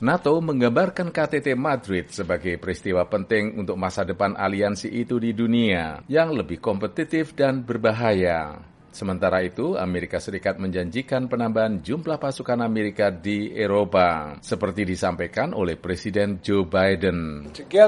NATO menggambarkan KTT Madrid sebagai peristiwa penting untuk masa depan aliansi itu di dunia yang lebih kompetitif dan berbahaya. Sementara itu, Amerika Serikat menjanjikan penambahan jumlah pasukan Amerika di Eropa, seperti disampaikan oleh Presiden Joe Biden.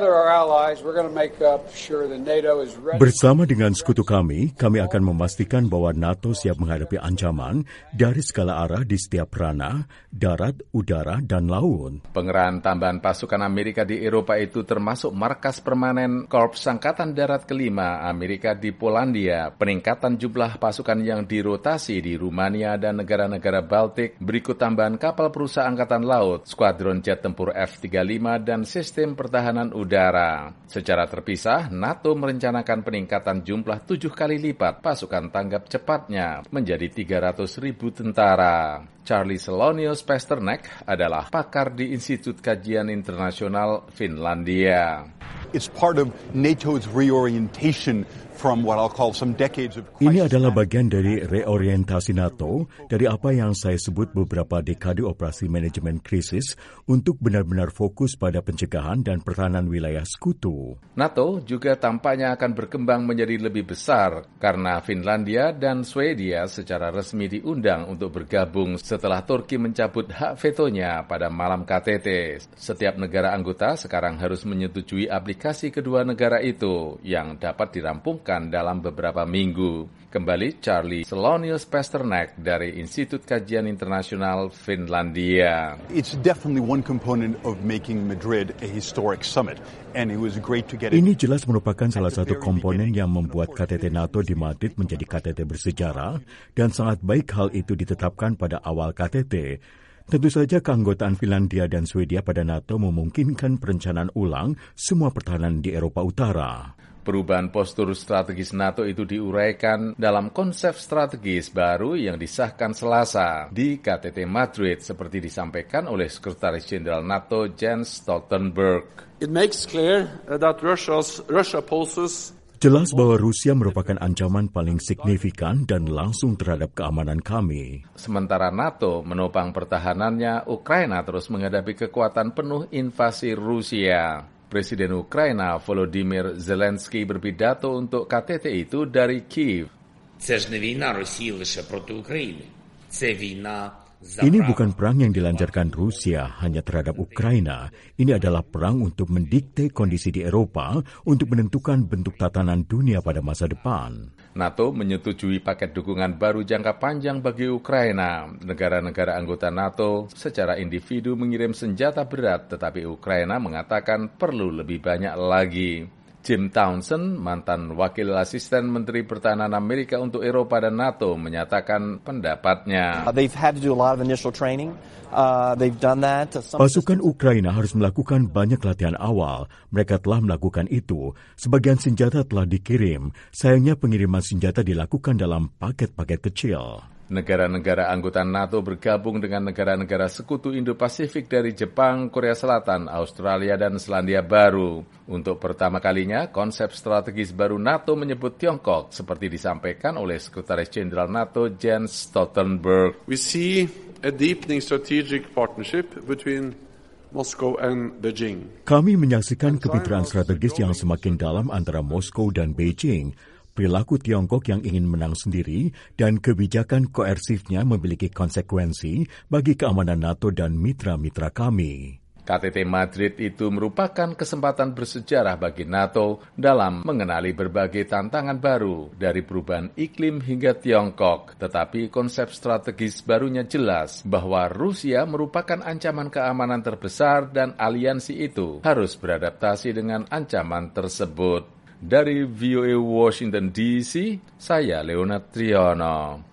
Bersama dengan sekutu kami akan memastikan bahwa NATO siap menghadapi ancaman dari segala arah di setiap ranah, darat, udara, dan laut. Pengerahan tambahan pasukan Amerika di Eropa itu termasuk markas permanen Korps Angkatan Darat kelima Amerika di Polandia, peningkatan jumlah pasukan yang dirotasi di Rumania dan negara-negara Baltik, berikut tambahan kapal perusahaan angkatan laut, skuadron jet tempur F-35, dan sistem pertahanan udara. Secara terpisah, NATO merencanakan peningkatan jumlah 7 kali lipat pasukan tanggap cepatnya menjadi 300.000 tentara. Charlie Selonius Pasternak adalah pakar di Institut Kajian Internasional Finlandia. It's part of NATO's reorientation from what I'll call some decades of crisis. Ini adalah bagian dari reorientasi NATO dari apa yang saya sebut beberapa dekade operasi manajemen krisis untuk benar-benar fokus pada pencegahan dan pertahanan wilayah sekutu. NATO juga tampaknya akan berkembang menjadi lebih besar karena Finlandia dan Swedia secara resmi diundang untuk bergabung setelah Turki mencabut hak vetonya pada malam KTT. Setiap negara anggota sekarang harus menyetujui aplikasi kedua negara itu yang dapat dirampungkan dalam beberapa minggu. Kembali Charlie Selonius Pasternak dari Institut Kajian Internasional Finlandia. It's definitely one component of making Madrid a historic summit, and it was great to get it. Ini jelas merupakan salah satu komponen yang membuat KTT NATO di Madrid menjadi KTT bersejarah, dan sangat baik hal itu ditetapkan pada awal KTT. Tentu saja keanggotaan Finlandia dan Swedia pada NATO memungkinkan perencanaan ulang semua pertahanan di Eropa Utara. Perubahan postur strategis NATO itu diuraikan dalam konsep strategis baru yang disahkan Selasa di KTT Madrid seperti disampaikan oleh Sekretaris Jenderal NATO Jens Stoltenberg. It makes clear that Russia poses Jelas bahwa Rusia merupakan ancaman paling signifikan dan langsung terhadap keamanan kami. Sementara NATO menopang pertahanannya, Ukraina terus menghadapi kekuatan penuh invasi Rusia. Presiden Ukraina Volodymyr Zelensky berpidato untuk KTT itu dari Kyiv. Це ж не війна Росії лише проти України. Це війна Ini bukan perang yang dilancarkan Rusia hanya terhadap Ukraina. Ini adalah perang untuk mendikte kondisi di Eropa untuk menentukan bentuk tatanan dunia pada masa depan. NATO menyetujui paket dukungan baru jangka panjang bagi Ukraina. Negara-negara anggota NATO secara individu mengirim senjata berat, tetapi Ukraina mengatakan perlu lebih banyak lagi. Jim Townsend, mantan wakil asisten Menteri Pertahanan Amerika untuk Eropa dan NATO, menyatakan pendapatnya. Pasukan Ukraina harus melakukan banyak latihan awal. Mereka telah melakukan itu. Sebagian senjata telah dikirim. Sayangnya pengiriman senjata dilakukan dalam paket-paket kecil. Negara-negara anggota NATO bergabung dengan negara-negara sekutu Indo-Pasifik dari Jepang, Korea Selatan, Australia, dan Selandia Baru. Untuk pertama kalinya, konsep strategis baru NATO menyebut Tiongkok, seperti disampaikan oleh Sekretaris Jenderal NATO Jens Stoltenberg. We see a deepening strategic partnership between Moscow and Beijing. Kami menyaksikan kemitraan strategis yang semakin dalam antara Moskow dan Beijing. Perilaku Tiongkok yang ingin menang sendiri dan kebijakan koersifnya memiliki konsekuensi bagi keamanan NATO dan mitra-mitra kami. KTT Madrid itu merupakan kesempatan bersejarah bagi NATO dalam mengenali berbagai tantangan baru dari perubahan iklim hingga Tiongkok. Tetapi konsep strategis barunya jelas bahwa Rusia merupakan ancaman keamanan terbesar dan aliansi itu harus beradaptasi dengan ancaman tersebut. Dari VOA Washington DC, saya Leonard Triono.